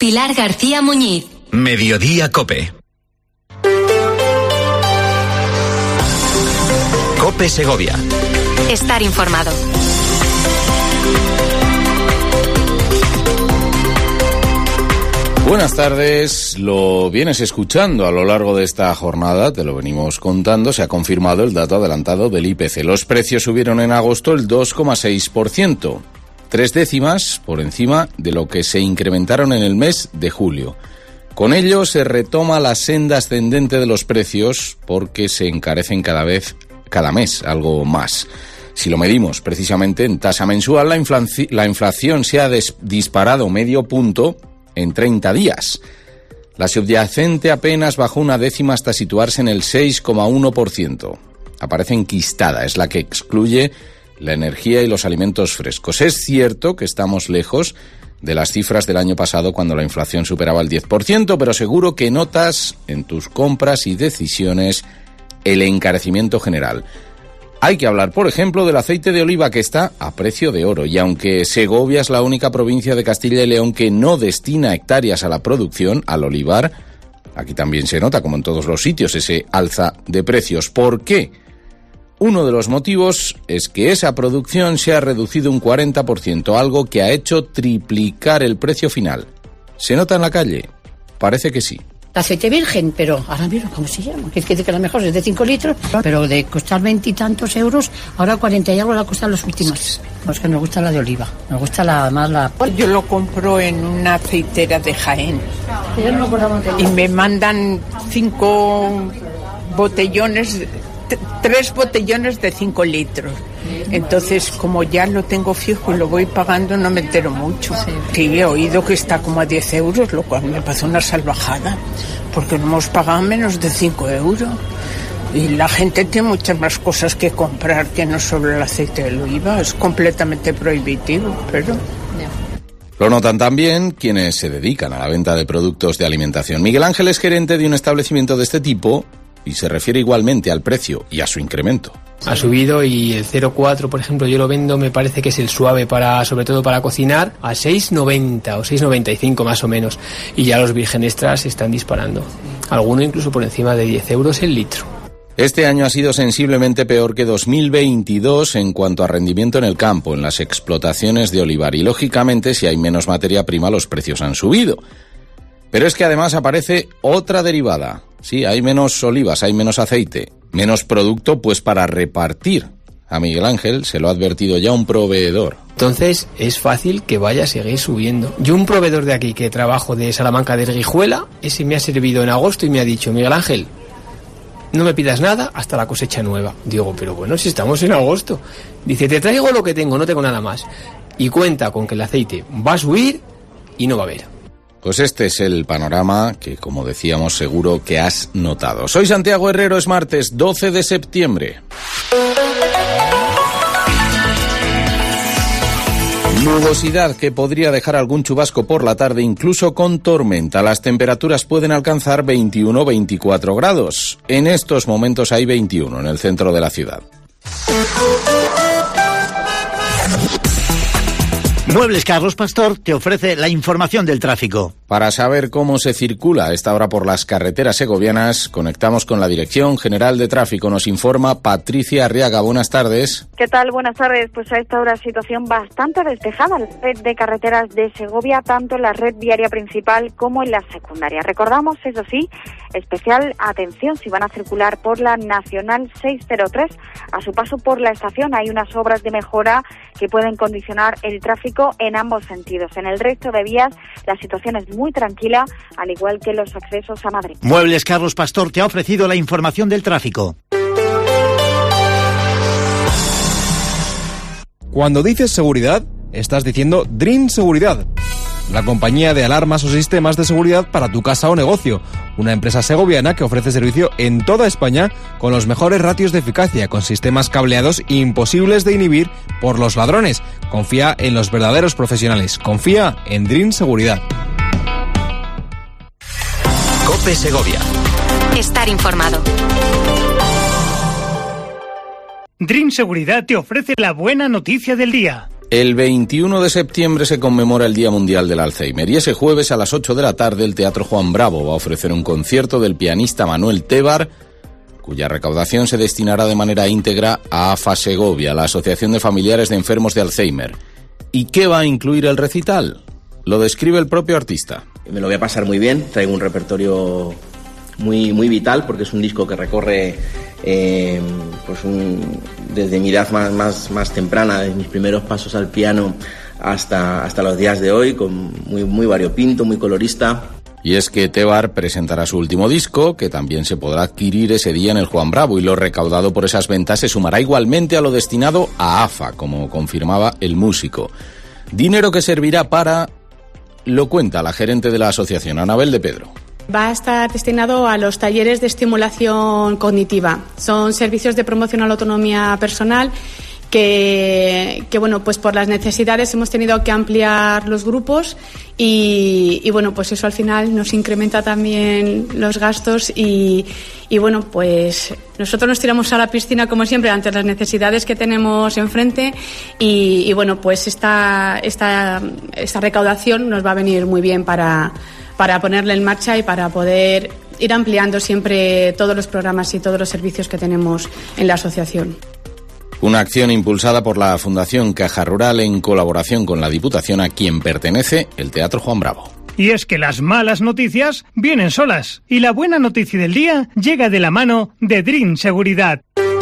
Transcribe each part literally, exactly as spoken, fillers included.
Pilar García Muñiz. Mediodía COPE. COPE Segovia. Estar informado. Buenas tardes, lo vienes escuchando a lo largo de esta jornada, te lo venimos contando, se ha confirmado el dato adelantado del I P C. Los precios subieron en agosto el dos coma seis por ciento, tres décimas por encima de lo que se incrementaron en el mes de julio. Con ello se retoma la senda ascendente de los precios porque se encarecen cada vez, cada mes, algo más. Si lo medimos precisamente en tasa mensual, la, inflaci- la inflación se ha des- disparado medio punto en treinta días. La subyacente apenas bajó una décima hasta situarse en el seis coma uno por ciento. Aparece enquistada, es la que excluye la energía y los alimentos frescos. Es cierto que estamos lejos de las cifras del año pasado cuando la inflación superaba el diez por ciento, pero seguro que notas en tus compras y decisiones el encarecimiento general. Hay que hablar, por ejemplo, del aceite de oliva que está a precio de oro, y aunque Segovia es la única provincia de Castilla y León que no destina hectáreas a la producción, al olivar, aquí también se nota, como en todos los sitios, ese alza de precios. ¿Por qué? Uno de los motivos es que esa producción se ha reducido un cuarenta por ciento, algo que ha hecho triplicar el precio final. ¿Se nota en la calle? Parece que sí. Aceite virgen, pero ahora mismo, ¿cómo se llama? Que es que la mejor es de cinco litros, pero de costar veintitantos euros, ahora cuarenta y algo la costan los últimos. Pues que nos gusta la de oliva, nos gusta la más la... Yo lo compro en una aceitera de Jaén y me mandan cinco botellones, t- tres botellones de cinco litros. Entonces, como ya lo tengo fijo y lo voy pagando, no me entero mucho. Sí, he oído que está como a diez euros, lo cual me parece una salvajada, porque no hemos pagado menos de cinco euros. Y la gente tiene muchas más cosas que comprar que no solo el aceite de oliva. Es completamente prohibitivo, pero... Lo notan también quienes se dedican a la venta de productos de alimentación. Miguel Ángel es gerente de un establecimiento de este tipo y se refiere igualmente al precio y a su incremento. Ha subido y el cero coma cuatro, por ejemplo, yo lo vendo, me parece que es el suave, para, sobre todo para cocinar, a seis noventa o seis noventa y cinco más o menos. Y ya los virgen extras se están disparando. Alguno incluso por encima de diez euros el litro. Este año ha sido sensiblemente peor que dos mil veintidós en cuanto a rendimiento en el campo, en las explotaciones de olivar. Y lógicamente, si hay menos materia prima, los precios han subido. Pero es que además aparece otra derivada. Sí, hay menos olivas, hay menos aceite, menos producto pues para repartir. A Miguel Ángel se lo ha advertido ya un proveedor. Entonces es fácil que vaya a seguir subiendo. Yo, un proveedor de aquí que trabajo de Salamanca de Erguijuela, ese me ha servido en agosto y me ha dicho: Miguel Ángel, no me pidas nada hasta la cosecha nueva. Digo, pero bueno, si estamos en agosto. Dice, te traigo lo que tengo, no tengo nada más. Y cuenta con que el aceite va a subir y no va a haber. Pues este es el panorama que, como decíamos, seguro que has notado. Soy Santiago Herrero, es martes doce de septiembre. Nubosidad que podría dejar algún chubasco por la tarde, incluso con tormenta. Las temperaturas pueden alcanzar veintiuno a veinticuatro grados. En estos momentos hay veintiuno en el centro de la ciudad. Muebles Carlos Pastor te ofrece la información del tráfico. Para saber cómo se circula a esta hora por las carreteras segovianas, conectamos con la Dirección General de Tráfico. Nos informa Patricia Arriaga. Buenas tardes. ¿Qué tal? Buenas tardes. Pues a esta hora situación bastante despejada en la red de carreteras de Segovia, tanto en la red viaria principal como en la secundaria. Recordamos, eso sí, especial atención si van a circular por la Nacional seiscientos tres. A su paso por la estación hay unas obras de mejora que pueden condicionar el tráfico en ambos sentidos. En el resto de vías la situación es muy tranquila, al igual que los accesos a Madrid. Muebles Carlos Pastor te ha ofrecido la información del tráfico. Cuando dices seguridad, estás diciendo Dream Seguridad, la compañía de alarmas o sistemas de seguridad para tu casa o negocio. Una empresa segoviana que ofrece servicio en toda España con los mejores ratios de eficacia, con sistemas cableados imposibles de inhibir por los ladrones. Confía en los verdaderos profesionales. Confía en Dream Seguridad. COPE Segovia. Estar informado. Dream Seguridad te ofrece la buena noticia del día. El veintiuno de septiembre se conmemora el Día Mundial del Alzheimer y ese jueves a las ocho de la tarde el Teatro Juan Bravo va a ofrecer un concierto del pianista Manuel Tebar, cuya recaudación se destinará de manera íntegra a AFA Segovia, la Asociación de Familiares de Enfermos de Alzheimer. ¿Y qué va a incluir el recital? Lo describe el propio artista. Me lo voy a pasar muy bien, traigo un repertorio muy, muy vital porque es un disco que recorre eh, pues un, desde mi edad más, más, más temprana, desde mis primeros pasos al piano hasta, hasta los días de hoy, con muy, muy variopinto, muy colorista. Y es que Tebar presentará su último disco, que también se podrá adquirir ese día en el Juan Bravo, y lo recaudado por esas ventas se sumará igualmente a lo destinado a AFA, como confirmaba el músico. Dinero que servirá para... Lo cuenta la gerente de la asociación, Anabel de Pedro. Va a estar destinado a los talleres de estimulación cognitiva. Son servicios de promoción a la autonomía personal que, que bueno, pues por las necesidades hemos tenido que ampliar los grupos y, y bueno, pues eso al final nos incrementa también los gastos y, y bueno, pues nosotros nos tiramos a la piscina como siempre ante las necesidades que tenemos enfrente y, y bueno, pues esta, esta, esta recaudación nos va a venir muy bien para para ponerle en marcha y para poder ir ampliando siempre todos los programas y todos los servicios que tenemos en la asociación. Una acción impulsada por la Fundación Caja Rural en colaboración con la Diputación a quien pertenece el Teatro Juan Bravo. Y es que las malas noticias vienen solas y la buena noticia del día llega de la mano de Dream Seguridad.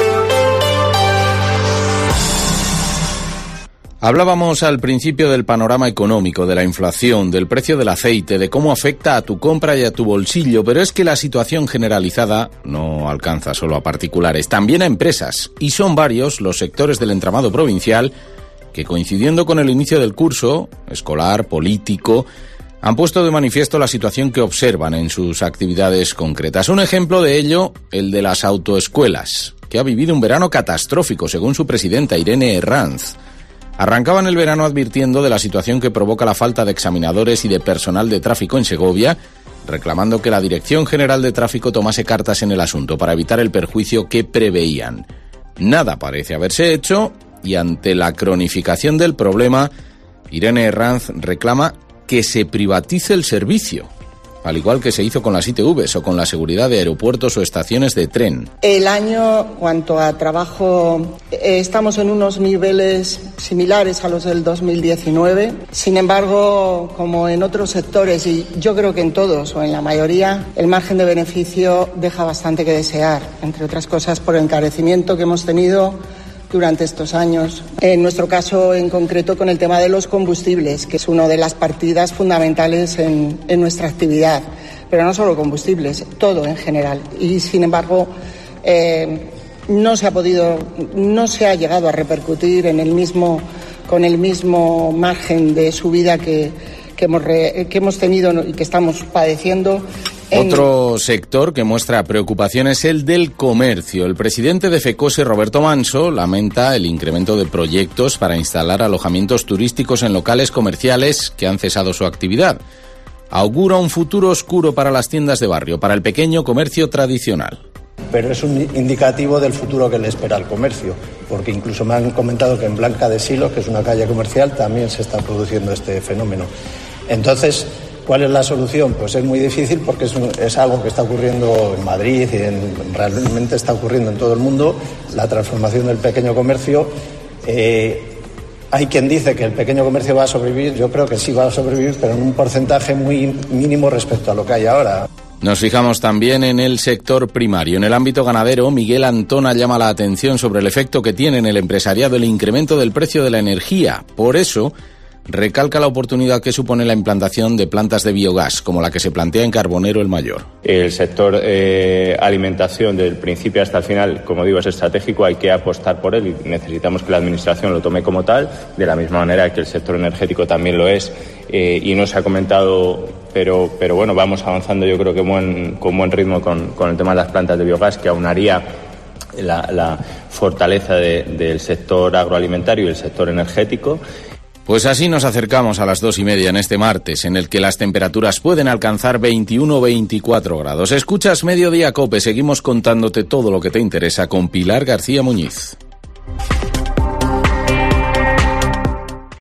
Hablábamos al principio del panorama económico, de la inflación, del precio del aceite, de cómo afecta a tu compra y a tu bolsillo, pero es que la situación generalizada no alcanza solo a particulares, también a empresas, y son varios los sectores del entramado provincial que, coincidiendo con el inicio del curso escolar, político, han puesto de manifiesto la situación que observan en sus actividades concretas. Un ejemplo de ello, el de las autoescuelas, que ha vivido un verano catastrófico, según su presidenta Irene Herranz. Arrancaban el verano advirtiendo de la situación que provoca la falta de examinadores y de personal de tráfico en Segovia, reclamando que la Dirección General de Tráfico tomase cartas en el asunto para evitar el perjuicio que preveían. Nada parece haberse hecho y ante la cronificación del problema, Irene Herranz reclama que se privatice el servicio, al igual que se hizo con las I T Vs o con la seguridad de aeropuertos o estaciones de tren. El año, cuanto a trabajo, eh, estamos en unos niveles similares a los del dos mil diecinueve. Sin embargo, como en otros sectores, y yo creo que en todos o en la mayoría, el margen de beneficio deja bastante que desear, entre otras cosas por el encarecimiento que hemos tenido durante estos años. En nuestro caso en concreto con el tema de los combustibles, que es una de las partidas fundamentales en, en nuestra actividad, pero no solo combustibles, todo en general. Y sin embargo eh, no se ha podido, no se ha llegado a repercutir en el mismo, con el mismo margen de subida que, que, hemos, re, que hemos tenido y que estamos padeciendo. Otro sector que muestra preocupación es el del comercio. El presidente de FECOSE, Roberto Manso, lamenta el incremento de proyectos para instalar alojamientos turísticos en locales comerciales que han cesado su actividad. Augura un futuro oscuro para las tiendas de barrio, para el pequeño comercio tradicional. Pero es un indicativo del futuro que le espera al comercio, porque incluso me han comentado que en Blanca de Silos, que es una calle comercial, también se está produciendo este fenómeno. Entonces, ¿cuál es la solución? Pues es muy difícil porque es, un, es algo que está ocurriendo en Madrid y en, realmente está ocurriendo en todo el mundo, la transformación del pequeño comercio. Eh, hay quien dice que el pequeño comercio va a sobrevivir, yo creo que sí va a sobrevivir, pero en un porcentaje muy mínimo respecto a lo que hay ahora. Nos fijamos también en el sector primario. En el ámbito ganadero, Miguel Antona llama la atención sobre el efecto que tiene en el empresariado el incremento del precio de la energía. Por eso, recalca la oportunidad que supone la implantación de plantas de biogás, como la que se plantea en Carbonero el Mayor. El sector eh, alimentación, del principio hasta el final, como digo, es estratégico, hay que apostar por él y necesitamos que la Administración lo tome como tal, de la misma manera que el sector energético también lo es, eh, y no se ha comentado, pero, pero bueno, vamos avanzando yo creo que buen, con buen ritmo con, con el tema de las plantas de biogás, que aunaría la, la fortaleza de, del sector agroalimentario y el sector energético. Pues así nos acercamos a las dos y media en este martes, en el que las temperaturas pueden alcanzar veintiuno o veinticuatro grados. Escuchas Mediodía COPE, seguimos contándote todo lo que te interesa con Pilar García Muñiz.